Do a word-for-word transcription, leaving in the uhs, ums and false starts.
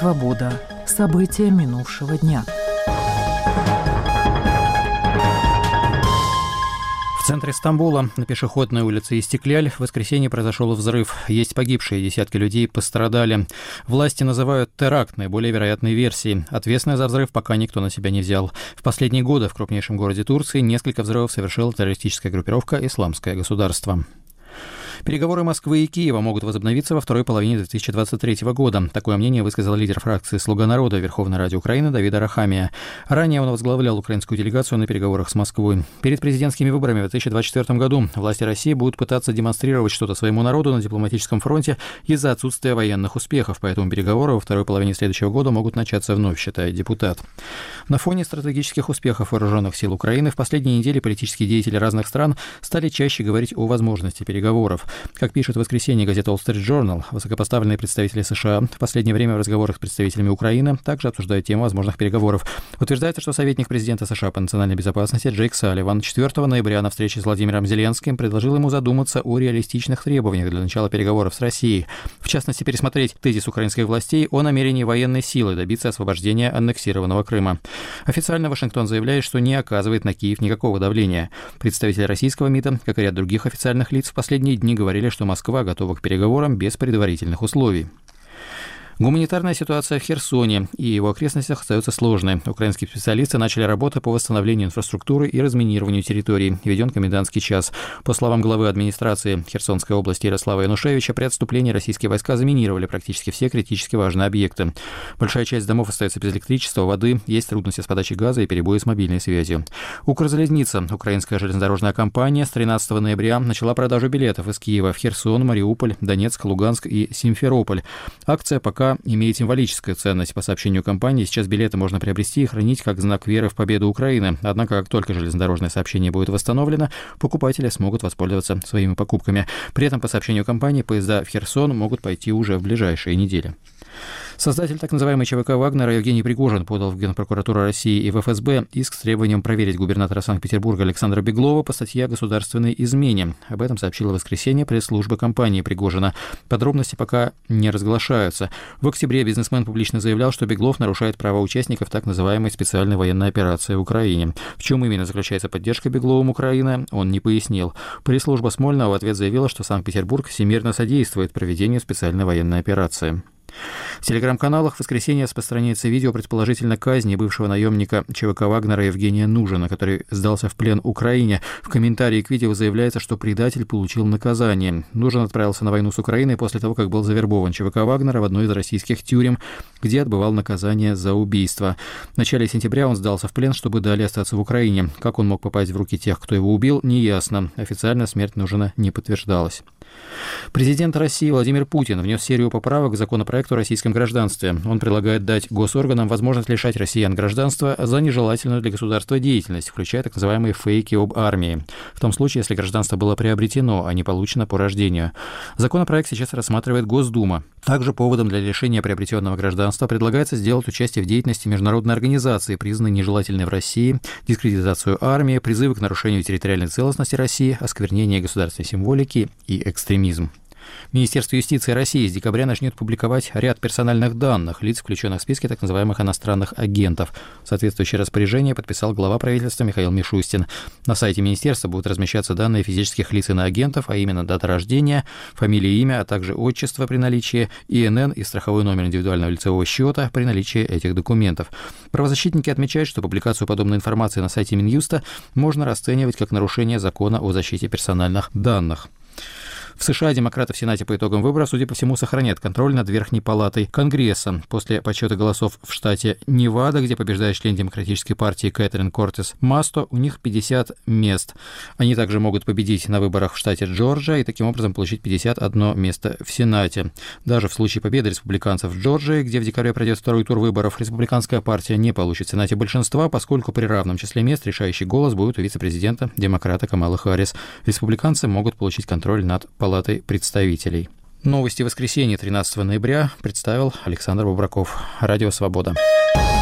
Свобода. События минувшего дня. В центре Стамбула на пешеходной улице Истикляль в воскресенье произошел взрыв. Есть погибшие, десятки людей пострадали. Власти называют теракт наиболее вероятной версией. Ответственность за взрыв пока никто на себя не взял. В последние годы в крупнейшем городе Турции несколько взрывов совершила террористическая группировка «Исламское государство». Переговоры Москвы и Киева могут возобновиться во второй половине две тысячи двадцать третьего года. Такое мнение высказал лидер фракции «Слуга народа» Верховной Ради Украины Давид Арахамия. Ранее он возглавлял украинскую делегацию на переговорах с Москвой. Перед президентскими выборами в две тысячи двадцать четвёртом году власти России будут пытаться демонстрировать что-то своему народу на дипломатическом фронте из-за отсутствия военных успехов, поэтому переговоры во второй половине следующего года могут начаться вновь, считает депутат. На фоне стратегических успехов вооруженных сил Украины в последние недели политические деятели разных стран стали чаще говорить о возможности переговоров. Как пишет в воскресенье газета Wall Street Journal, высокопоставленные представители США в последнее время в разговорах с представителями Украины также обсуждают тему возможных переговоров. Утверждается, что советник президента США по национальной безопасности Джейк Салливан четвёртого ноября на встрече с Владимиром Зеленским предложил ему задуматься о реалистичных требованиях для начала переговоров с Россией. В частности, пересмотреть тезис украинских властей о намерении военной силы добиться освобождения аннексированного Крыма. Официально Вашингтон заявляет, что не оказывает на Киев никакого давления. Представители российского МИДа, как и ряд других официальных лиц, в последние дни говорили, что Москва готова к переговорам без предварительных условий. Гуманитарная ситуация в Херсоне и его окрестностях остается сложной. Украинские специалисты начали работу по восстановлению инфраструктуры и разминированию территорий. Введен комендантский час. По словам главы администрации Херсонской области Ярослава Янушевича, при отступлении российские войска заминировали практически все критически важные объекты. Большая часть домов остается без электричества, воды, есть трудности с подачей газа и перебои с мобильной связью. Укрзалезница, украинская железнодорожная компания, с тринадцатого ноября начала продажу билетов из Киева в Херсон, Мариуполь, Донецк, Луганск и Симферополь. Акция пока имеет символическую ценность. По сообщению компании, сейчас билеты можно приобрести и хранить как знак веры в победу Украины. Однако, как только железнодорожное сообщение будет восстановлено, покупатели смогут воспользоваться своими покупками. При этом, по сообщению компании, поезда в Херсон могут пойти уже в ближайшие недели. Создатель так называемой ЧВК «Вагнера» Евгений Пригожин подал в Генпрокуратуру России и в ФСБ иск с требованием проверить губернатора Санкт-Петербурга Александра Беглова по статье о государственной измене. Об этом сообщила в воскресенье пресс-служба компании Пригожина. Подробности пока не разглашаются. В октябре бизнесмен публично заявлял, что Беглов нарушает права участников так называемой специальной военной операции в Украине. В чем именно заключается поддержка Бегловым Украины, он не пояснил. Пресс-служба Смольного в ответ заявила, что Санкт-Петербург всемирно содействует проведению специальной военной операции. В телеграм-каналах в воскресенье распространяется видео предположительно казни бывшего наемника ЧВК «Вагнера» Евгения Нужина, который сдался в плен Украине. В комментарии к видео заявляется, что предатель получил наказание. Нужин отправился на войну с Украиной после того, как был завербован ЧВК «Вагнера» в одной из российских тюрем, где отбывал наказание за убийство. В начале сентября он сдался в плен, чтобы далее остаться в Украине. Как он мог попасть в руки тех, кто его убил, неясно. Официально смерть Нужина не подтверждалась. Президент России Владимир Путин внес серию поправок к законопроекту о российском гражданстве. Он предлагает дать госорганам возможность лишать россиян гражданства за нежелательную для государства деятельность, включая так называемые фейки об армии. В том случае, если гражданство было приобретено, а не получено по рождению. Законопроект сейчас рассматривает Госдума. Также поводом для лишения приобретенного гражданства предлагается сделать участие в деятельности международной организации, признанной нежелательной в России, дискредитацию армии, призывы к нарушению территориальной целостности России, осквернение государственной символики и экстремизм. Министерство юстиции России с декабря начнет публиковать ряд персональных данных лиц, включенных в списки так называемых иностранных агентов. Соответствующее распоряжение подписал глава правительства Михаил Мишустин. На сайте министерства будут размещаться данные физических лиц иноагентов, а именно дата рождения, фамилия и имя, а также отчество при наличии, ИНН и страховой номер индивидуального лицевого счета при наличии этих документов. Правозащитники отмечают, что публикацию подобной информации на сайте Минюста можно расценивать как нарушение закона о защите персональных данных. В США демократы в Сенате по итогам выборов, судя по всему, сохранят контроль над Верхней палатой Конгресса. После подсчета голосов в штате Невада, где побеждает член Демократической партии Кэтрин Кортес Масто, у них пятьдесят мест. Они также могут победить на выборах в штате Джорджия и таким образом получить пятьдесят одно место в Сенате. Даже в случае победы республиканцев в Джорджии, где в декабре пройдет второй тур выборов, республиканская партия не получит в Сенате большинства, поскольку при равном числе мест решающий голос будет у вице-президента демократа Камалы Харрис. Республиканцы могут получить контроль над Палатой представителей. Новости воскресенья тринадцатого ноября представил Александр Бубраков. Радио «Свобода».